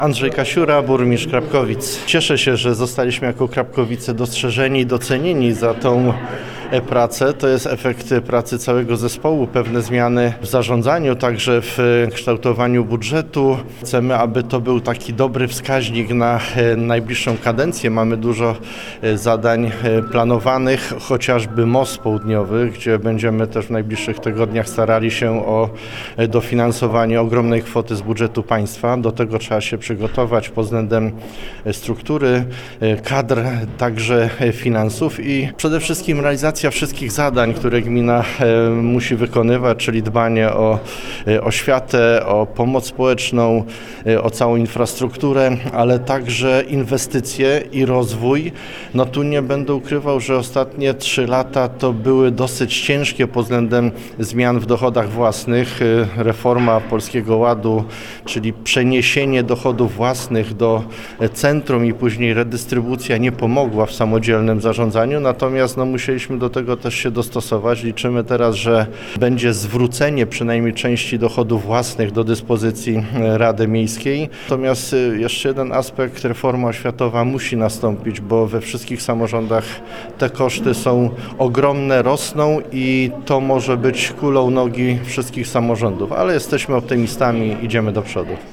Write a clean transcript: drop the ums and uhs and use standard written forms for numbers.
Andrzej Kasiura, burmistrz Krapkowic. Cieszę się, że zostaliśmy jako Krapkowice dostrzeżeni i docenieni za tą pracę. To jest efekt pracy całego zespołu, pewne zmiany w zarządzaniu, także w kształtowaniu budżetu. Chcemy, aby to był taki dobry wskaźnik na najbliższą kadencję. Mamy dużo zadań planowanych, chociażby most południowy, gdzie będziemy też w najbliższych tygodniach starali się o dofinansowanie ogromnej kwoty z budżetu państwa. Do tego trzeba się przygotować pod względem struktury, kadr, także finansów i przede wszystkim realizacja wszystkich zadań, które gmina musi wykonywać, czyli dbanie o oświatę, o pomoc społeczną, o całą infrastrukturę, ale także inwestycje i rozwój. No tu nie będę ukrywał, że ostatnie 3 lata to były dosyć ciężkie pod względem zmian w dochodach własnych. Reforma Polskiego Ładu, czyli przeniesienie dochodów własnych do centrum i później redystrybucja nie pomogła w samodzielnym zarządzaniu, natomiast musieliśmy do tego też się dostosować. Liczymy teraz, że będzie zwrócenie przynajmniej części dochodów własnych do dyspozycji Rady Miejskiej. Natomiast jeszcze jeden aspekt, reforma oświatowa musi nastąpić, bo we wszystkich samorządach te koszty są ogromne, rosną i to może być kulą nogi wszystkich samorządów, ale jesteśmy optymistami, idziemy do przodu.